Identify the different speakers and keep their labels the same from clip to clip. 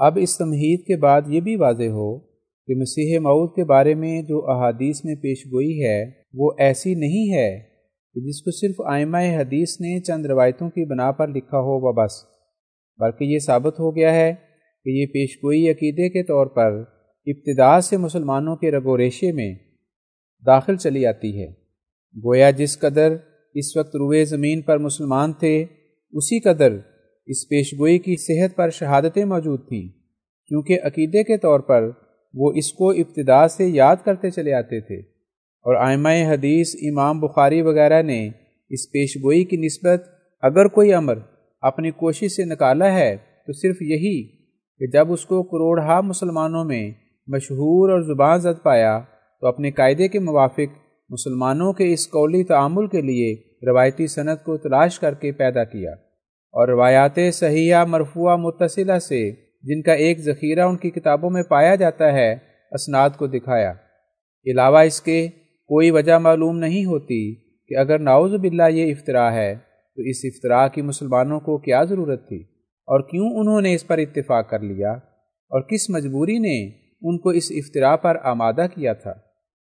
Speaker 1: اب اس تمہید کے بعد یہ بھی واضح ہو کہ مسیح موعود کے بارے میں جو احادیث میں پیش گوئی ہے وہ ایسی نہیں ہے کہ جس کو صرف ائمہ حدیث نے چند روایتوں کی بنا پر لکھا ہو و بس، بلکہ یہ ثابت ہو گیا ہے کہ یہ پیش گوئی عقیدے کے طور پر ابتداء سے مسلمانوں کے رگ و ریشے میں داخل چلی آتی ہے۔ گویا جس قدر اس وقت روئے زمین پر مسلمان تھے اسی قدر اس پیش گوئی کی صحت پر شہادتیں موجود تھیں، کیونکہ عقیدے کے طور پر وہ اس کو ابتداء سے یاد کرتے چلے آتے تھے، اور ائمہ حدیث امام بخاری وغیرہ نے اس پیش گوئی کی نسبت اگر کوئی امر اپنی کوشش سے نکالا ہے تو صرف یہی کہ جب اس کو کروڑہا مسلمانوں میں مشہور اور زبان زد پایا تو اپنے قاعدے کے موافق مسلمانوں کے اس قولی تعامل کے لیے روایتی سند کو تلاش کر کے پیدا کیا، اور روایات صحیحہ مرفوعہ متصلہ سے جن کا ایک ذخیرہ ان کی کتابوں میں پایا جاتا ہے اسناد کو دکھایا۔ علاوہ اس کے کوئی وجہ معلوم نہیں ہوتی کہ اگر نعوذ باللہ یہ افطراء ہے تو اس افطراء کی مسلمانوں کو کیا ضرورت تھی، اور کیوں انہوں نے اس پر اتفاق کر لیا، اور کس مجبوری نے ان کو اس افطراء پر آمادہ کیا تھا۔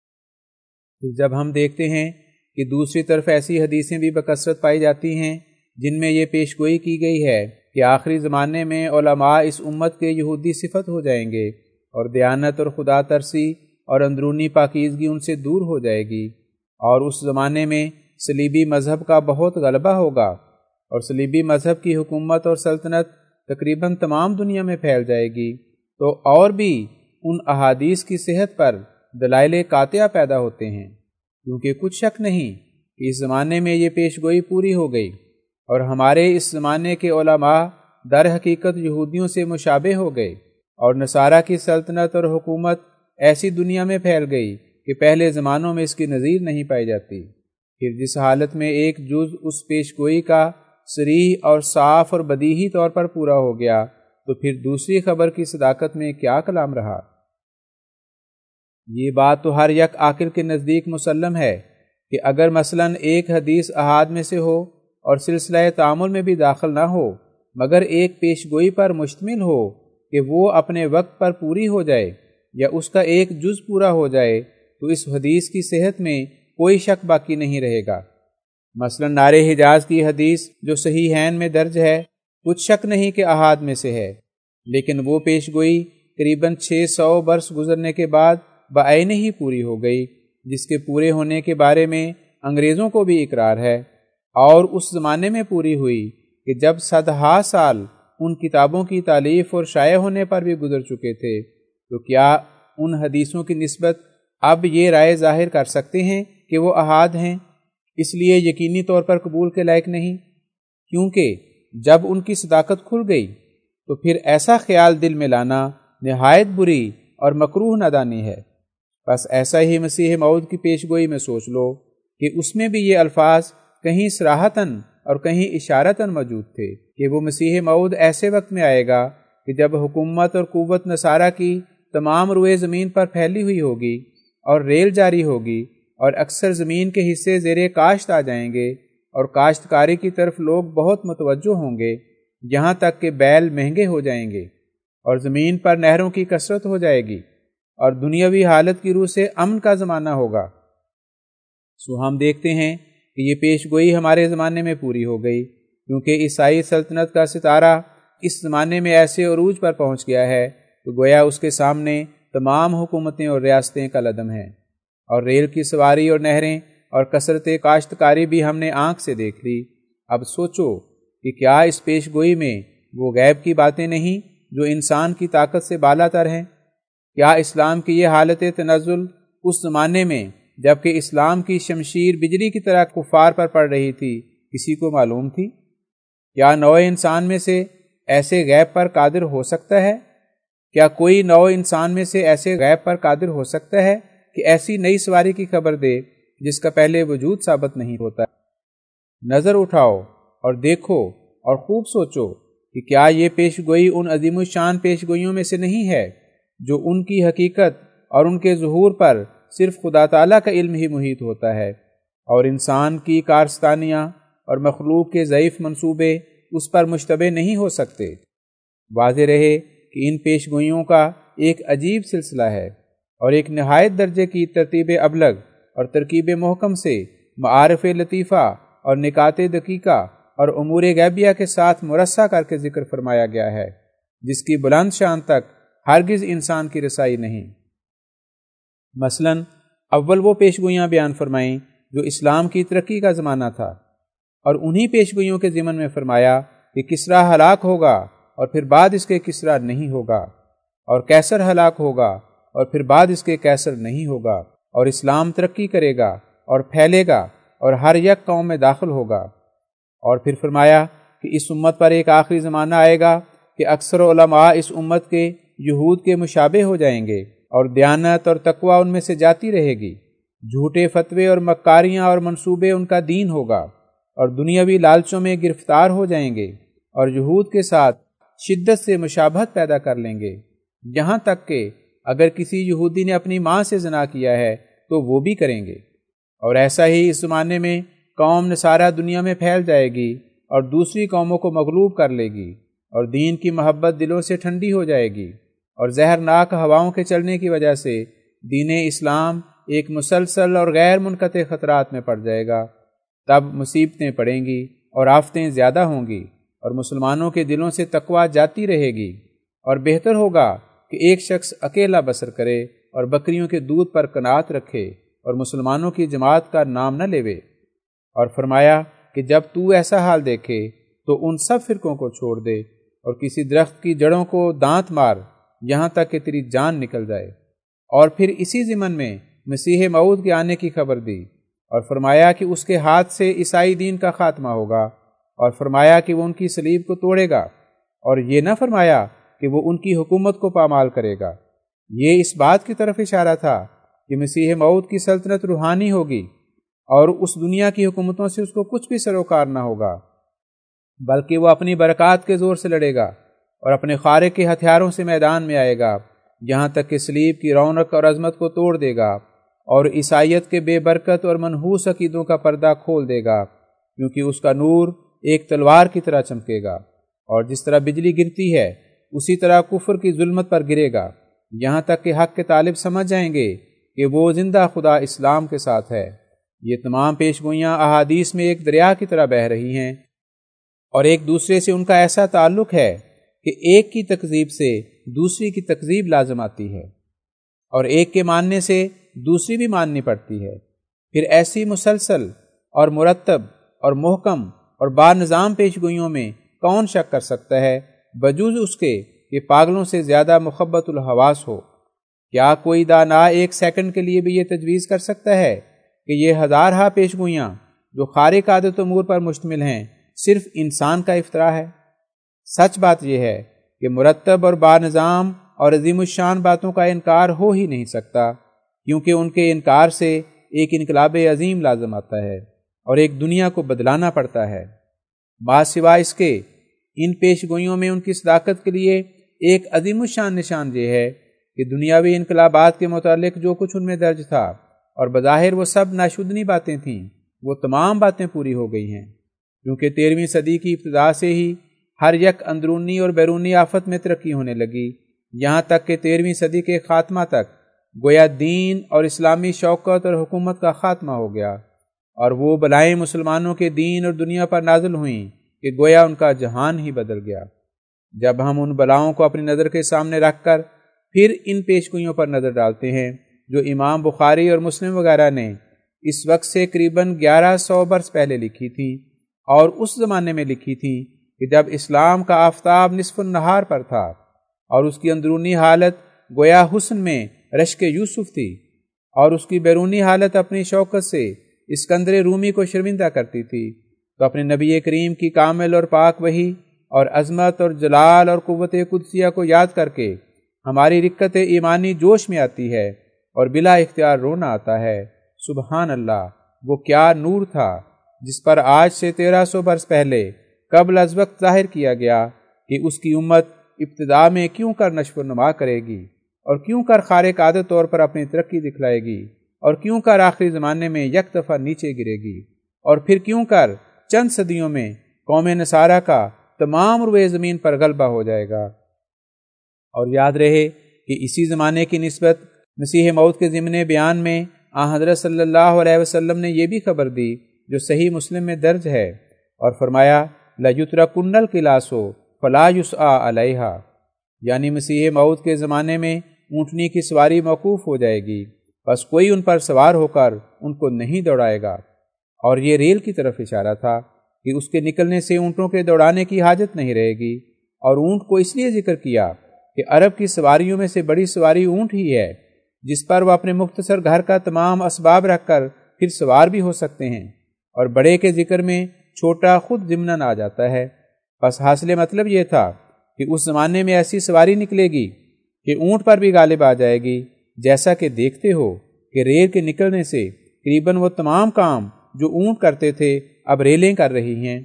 Speaker 1: جب ہم دیکھتے ہیں کہ دوسری طرف ایسی حدیثیں بھی بکثرت پائی جاتی ہیں جن میں یہ پیش گوئی کی گئی ہے کہ آخری زمانے میں علماء اس امت کے یہودی صفت ہو جائیں گے، اور دیانت اور خدا ترسی اور اندرونی پاکیزگی ان سے دور ہو جائے گی، اور اس زمانے میں صلیبی مذہب کا بہت غلبہ ہوگا، اور صلیبی مذہب کی حکومت اور سلطنت تقریباً تمام دنیا میں پھیل جائے گی، تو اور بھی ان احادیث کی صحت پر دلائل قاطعہ پیدا ہوتے ہیں، کیونکہ کچھ شک نہیں کہ اس زمانے میں یہ پیش گوئی پوری ہو گئی، اور ہمارے اس زمانے کے علماء در حقیقت یہودیوں سے مشابہ ہو گئے، اور نصارہ کی سلطنت اور حکومت ایسی دنیا میں پھیل گئی کہ پہلے زمانوں میں اس کی نظیر نہیں پائی جاتی۔ پھر جس حالت میں ایک جز اس پیش گوئی کا صریح اور صاف اور بدیہی طور پر پورا ہو گیا تو پھر دوسری خبر کی صداقت میں کیا کلام رہا۔ یہ بات تو ہر یک عاقل کے نزدیک مسلم ہے کہ اگر مثلاً ایک حدیث احاد میں سے ہو اور سلسلہ تعامل میں بھی داخل نہ ہو مگر ایک پیش گوئی پر مشتمل ہو کہ وہ اپنے وقت پر پوری ہو جائے یا اس کا ایک جز پورا ہو جائے تو اس حدیث کی صحت میں کوئی شک باقی نہیں رہے گا۔ مثلاً نار حجاز کی حدیث جو صحیحین میں درج ہے کچھ شک نہیں کہ احاد میں سے ہے، لیکن وہ پیش گوئی قریباً 600 برس گزرنے کے بعد بعین ہی پوری ہو گئی، جس کے پورے ہونے کے بارے میں انگریزوں کو بھی اقرار ہے، اور اس زمانے میں پوری ہوئی کہ جب صدہا سال ان کتابوں کی تالیف اور شائع ہونے پر بھی گزر چکے تھے، تو کیا ان حدیثوں کی نسبت اب یہ رائے ظاہر کر سکتے ہیں کہ وہ احاد ہیں، اس لیے یقینی طور پر قبول کے لائق نہیں؟ کیونکہ جب ان کی صداقت کھل گئی تو پھر ایسا خیال دل میں لانا نہایت بری اور مکروہ نادانی ہے۔ بس ایسا ہی مسیح موعود کی پیش گوئی میں سوچ لو کہ اس میں بھی یہ الفاظ کہیں صراحتاً اور کہیں اشارتاً موجود تھے کہ وہ مسیح موعود ایسے وقت میں آئے گا کہ جب حکومت اور قوت نصارہ کی تمام روئے زمین پر پھیلی ہوئی ہوگی اور ریل جاری ہوگی، اور اکثر زمین کے حصے زیر کاشت آ جائیں گے، اور کاشتکاری کی طرف لوگ بہت متوجہ ہوں گے، یہاں تک کہ بیل مہنگے ہو جائیں گے، اور زمین پر نہروں کی کثرت ہو جائے گی، اور دنیاوی حالت کی روح سے امن کا زمانہ ہوگا۔ سو ہم دیکھتے ہیں کہ یہ پیش گوئی ہمارے زمانے میں پوری ہو گئی، کیونکہ عیسائی سلطنت کا ستارہ اس زمانے میں ایسے عروج پر پہنچ گیا ہے تو گویا اس کے سامنے تمام حکومتیں اور ریاستیں کالعدم ہیں، اور ریل کی سواری اور نہریں اور کثرت کاشتکاری بھی ہم نے آنکھ سے دیکھ لی۔ اب سوچو کہ کیا اس پیش گوئی میں وہ غیب کی باتیں نہیں جو انسان کی طاقت سے بالا تر ہیں؟ کیا اسلام کی یہ حالت تنزل اس زمانے میں جبکہ اسلام کی شمشیر بجلی کی طرح کفار پر پڑ رہی تھی کسی کو معلوم تھی؟ کیا نوع انسان میں سے ایسے غیب پر قادر ہو سکتا ہے؟ کیا کوئی نوع انسان میں سے ایسے غیب پر قادر ہو سکتا ہے کہ ایسی نئی سواری کی خبر دے جس کا پہلے وجود ثابت نہیں ہوتا؟ نظر اٹھاؤ اور دیکھو اور خوب سوچو کہ کیا یہ پیش گوئی ان عظیم الشان پیش گوئیوں میں سے نہیں ہے جو ان کی حقیقت اور ان کے ظہور پر صرف خدا تعالیٰ کا علم ہی محیط ہوتا ہے، اور انسان کی کارستانیاں اور مخلوق کے ضعیف منصوبے اس پر مشتبہ نہیں ہو سکتے؟ واضح رہے کہ کہ ان پیش گوئیوں کا ایک عجیب سلسلہ ہے اور ایک نہایت درجے کی ترتیب ابلغ اور ترکیب محکم سے معارف لطیفہ اور نکات دقیقہ اور امور غیبیہ کے ساتھ مرصع کر کے ذکر فرمایا گیا ہے، جس کی بلند شان تک ہرگز انسان کی رسائی نہیں۔ مثلا اول وہ پیش گوئیاں بیان فرمائیں جو اسلام کی ترقی کا زمانہ تھا، اور انہی پیش گوئیوں کے ضمن میں فرمایا کہ کسریٰ ہلاک ہوگا اور پھر بعد اس کے کسریٰ نہیں ہوگا، اور کیسر ہلاک ہوگا اور پھر بعد اس کے کیسر نہیں ہوگا، اور اسلام ترقی کرے گا اور پھیلے گا اور ہر یک قوم میں داخل ہوگا۔ اور پھر فرمایا کہ اس امت پر ایک آخری زمانہ آئے گا کہ اکثر علماء اس امت کے یہود کے مشابہ ہو جائیں گے اور دیانت اور تقوی ان میں سے جاتی رہے گی، جھوٹے فتوے اور مکاریاں اور منصوبے ان کا دین ہوگا، اور دنیاوی لالچوں میں گرفتار ہو جائیں گے اور یہود کے ساتھ شدت سے مشابہت پیدا کر لیں گے، یہاں تک کہ اگر کسی یہودی نے اپنی ماں سے زنا کیا ہے تو وہ بھی کریں گے۔ اور ایسا ہی اس زمانے میں قوم نصارہ دنیا میں پھیل جائے گی اور دوسری قوموں کو مغلوب کر لے گی، اور دین کی محبت دلوں سے ٹھنڈی ہو جائے گی، اور زہرناک ہواؤں کے چلنے کی وجہ سے دین اسلام ایک مسلسل اور غیر منقطع خطرات میں پڑ جائے گا۔ تب مصیبتیں پڑیں گی اور آفتیں زیادہ ہوں گی، اور مسلمانوں کے دلوں سے تقوی جاتی رہے گی، اور بہتر ہوگا کہ ایک شخص اکیلا بسر کرے اور بکریوں کے دودھ پر قناعت رکھے اور مسلمانوں کی جماعت کا نام نہ لیوے۔ اور فرمایا کہ جب تو ایسا حال دیکھے تو ان سب فرقوں کو چھوڑ دے اور کسی درخت کی جڑوں کو دانت مار یہاں تک کہ تیری جان نکل جائے۔ اور پھر اسی ضمن میں مسیح موعود کے آنے کی خبر دی، اور فرمایا کہ اس کے ہاتھ سے عیسائی دین کا خاتمہ ہوگا، اور فرمایا کہ وہ ان کی صلیب کو توڑے گا، اور یہ نہ فرمایا کہ وہ ان کی حکومت کو پامال کرے گا۔ یہ اس بات کی طرف اشارہ تھا کہ مسیح موعود کی سلطنت روحانی ہوگی، اور اس دنیا کی حکومتوں سے اس کو کچھ بھی سروکار نہ ہوگا، بلکہ وہ اپنی برکات کے زور سے لڑے گا اور اپنے خارق کے ہتھیاروں سے میدان میں آئے گا، یہاں تک کہ صلیب کی رونق اور عظمت کو توڑ دے گا اور عیسائیت کے بے برکت اور منحوس عقیدوں کا پردہ کھول دے گا، کیونکہ اس کا نور ایک تلوار کی طرح چمکے گا، اور جس طرح بجلی گرتی ہے اسی طرح کفر کی ظلمت پر گرے گا، یہاں تک کہ حق کے طالب سمجھ جائیں گے کہ وہ زندہ خدا اسلام کے ساتھ ہے۔ یہ تمام پیش گوئیاں احادیث میں ایک دریا کی طرح بہہ رہی ہیں، اور ایک دوسرے سے ان کا ایسا تعلق ہے کہ ایک کی تکذیب سے دوسری کی تکذیب لازم آتی ہے، اور ایک کے ماننے سے دوسری بھی ماننی پڑتی ہے۔ پھر ایسی مسلسل اور مرتب اور محکم اور با نظام پیش گوئیوں میں کون شک کر سکتا ہے بجوز اس کے کہ پاگلوں سے زیادہ مخبت الحواس ہو؟ کیا کوئی دانا ایک سیکنڈ کے لیے بھی یہ تجویز کر سکتا ہے کہ یہ ہزارہا پیش گوئیاں جو خارق عادت امور پر مشتمل ہیں صرف انسان کا افتراء ہے؟ سچ بات یہ ہے کہ مرتب اور با نظام اور عظیم الشان باتوں کا انکار ہو ہی نہیں سکتا، کیونکہ ان کے انکار سے ایک انقلاب عظیم لازم آتا ہے اور ایک دنیا کو بدلانا پڑتا ہے۔ بعض سوا اس کے ان پیش گوئیوں میں ان کی صداقت کے لیے ایک عظیم الشان نشان یہ ہے کہ دنیاوی انقلابات کے متعلق جو کچھ ان میں درج تھا اور بظاہر وہ سب ناشدنی باتیں تھیں، وہ تمام باتیں پوری ہو گئی ہیں، کیونکہ 13ویں صدی کی ابتدا سے ہی ہر یک اندرونی اور بیرونی آفت میں ترقی ہونے لگی، یہاں تک کہ 13ویں صدی کے خاتمہ تک گویا دین اور اسلامی شوکت اور حکومت کا خاتمہ ہو گیا، اور وہ بلائیں مسلمانوں کے دین اور دنیا پر نازل ہوئیں کہ گویا ان کا جہان ہی بدل گیا۔ جب ہم ان بلاؤں کو اپنی نظر کے سامنے رکھ کر پھر ان پیشگوئیوں پر نظر ڈالتے ہیں جو امام بخاری اور مسلم وغیرہ نے اس وقت سے قریباً 1100 برس پہلے لکھی تھیں، اور اس زمانے میں لکھی تھیں کہ جب اسلام کا آفتاب نصف النہار پر تھا اور اس کی اندرونی حالت گویا حسن میں رشک یوسف تھی، اور اس کی بیرونی حالت اپنی شوکت سے اسکندر رومی کو شرمندہ کرتی تھی، تو اپنے نبی کریم کی کامل اور پاک وحی اور عظمت اور جلال اور قوت قدسیہ کو یاد کر کے ہماری رکت ایمانی جوش میں آتی ہے اور بلا اختیار رونا آتا ہے۔ سبحان اللہ، وہ کیا نور تھا جس پر آج سے 1300 برس پہلے قبل از وقت ظاہر کیا گیا کہ اس کی امت ابتدا میں کیوں کر نشو و نما کرے گی، اور کیوں کر خارق عادت طور پر اپنی ترقی دکھلائے گی، اور کیوں کر آخری زمانے میں یک دفعہ نیچے گرے گی، اور پھر کیوں کر چند صدیوں میں قوم نصارہ کا تمام روئے زمین پر غلبہ ہو جائے گا، اور یاد رہے کہ اسی زمانے کی نسبت مسیح موت کے ضمن بیان میں حضرت صلی اللہ علیہ وسلم نے یہ بھی خبر دی جو صحیح مسلم میں درج ہے، اور فرمایا لَيُتْرَكُنَّ الْقِلَاسُ فَلَا يُسْعَىٰ عَلَيْهَا، یعنی مسیح موت کے زمانے میں اونٹنی کی سواری موقوف ہو جائے گی، بس کوئی ان پر سوار ہو کر ان کو نہیں دوڑائے گا۔ اور یہ ریل کی طرف اشارہ تھا کہ اس کے نکلنے سے اونٹوں کے دوڑانے کی حاجت نہیں رہے گی، اور اونٹ کو اس لیے ذکر کیا کہ عرب کی سواریوں میں سے بڑی سواری اونٹ ہی ہے، جس پر وہ اپنے مختصر گھر کا تمام اسباب رکھ کر پھر سوار بھی ہو سکتے ہیں، اور بڑے کے ذکر میں چھوٹا خود ضمناً آ جاتا ہے۔ بس حاصل مطلب یہ تھا کہ اس زمانے میں ایسی سواری نکلے گی کہ اونٹ پر بھی غالب آ جائے گی، جیسا کہ دیکھتے ہو کہ ریل کے نکلنے سے قریباً وہ تمام کام جو اونٹ کرتے تھے اب ریلیں کر رہی ہیں۔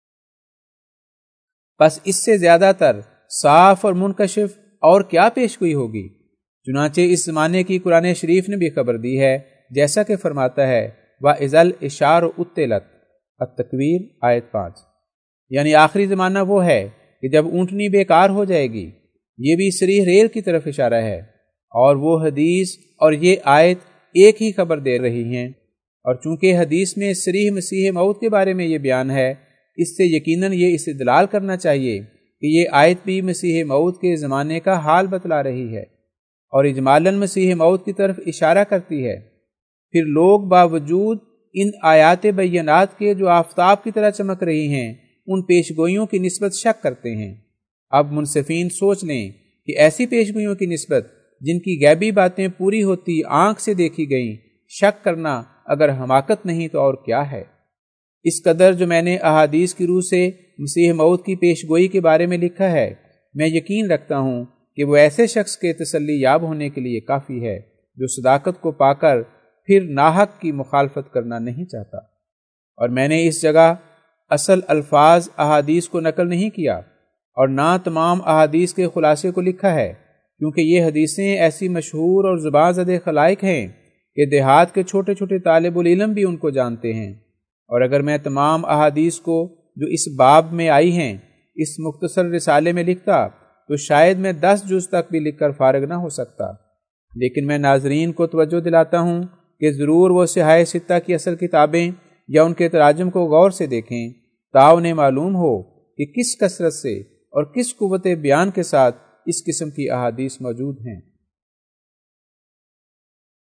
Speaker 1: بس اس سے زیادہ تر صاف اور منکشف اور کیا پیش گوئی ہوگی؟ چنانچہ اس زمانے کی قرآن شریف نے بھی خبر دی ہے، جیسا کہ فرماتا ہے وَإِذَا الْإِشَارُ اُطِّلَتْ التکویر آیت 5، یعنی آخری زمانہ وہ ہے کہ جب اونٹنی بیکار ہو جائے گی۔ یہ بھی صریح ریل کی طرف اشارہ ہے، اور وہ حدیث اور یہ آیت ایک ہی خبر دے رہی ہیں، اور چونکہ حدیث میں صریح مسیح موت کے بارے میں یہ بیان ہے، اس سے یقیناً یہ استدلال کرنا چاہیے کہ یہ آیت بھی مسیح موت کے زمانے کا حال بتلا رہی ہے اور اجمالاً مسیح موت کی طرف اشارہ کرتی ہے۔ پھر لوگ باوجود ان آیات بینات کے جو آفتاب کی طرح چمک رہی ہیں ان پیشگوئیوں کی نسبت شک کرتے ہیں۔ اب منصفین سوچ لیں کہ ایسی پیشگوئیوں کی نسبت جن کی غیبی باتیں پوری ہوتی آنکھ سے دیکھی گئیں شک کرنا اگر حماقت نہیں تو اور کیا ہے؟ اس قدر جو میں نے احادیث کی روح سے مسیح موت کی پیشگوئی کے بارے میں لکھا ہے، میں یقین رکھتا ہوں کہ وہ ایسے شخص کے تسلی یاب ہونے کے لیے کافی ہے جو صداقت کو پا کر پھر ناحق کی مخالفت کرنا نہیں چاہتا۔ اور میں نے اس جگہ اصل الفاظ احادیث کو نقل نہیں کیا اور نہ تمام احادیث کے خلاصے کو لکھا ہے، کیونکہ یہ حدیثیں ایسی مشہور اور زبان زدہ خلائق ہیں کہ دیہات کے چھوٹے چھوٹے طالب العلم بھی ان کو جانتے ہیں، اور اگر میں تمام احادیث کو جو اس باب میں آئی ہیں اس مختصر رسالے میں لکھتا تو شاید میں 10 جز تک بھی لکھ کر فارغ نہ ہو سکتا۔ لیکن میں ناظرین کو توجہ دلاتا ہوں کہ ضرور وہ صحاح ستہ کی اصل کتابیں یا ان کے تراجم کو غور سے دیکھیں تا انہیں معلوم ہو کہ کس کثرت سے اور کس قوت بیان کے ساتھ اس قسم کی احادیث موجود ہیں۔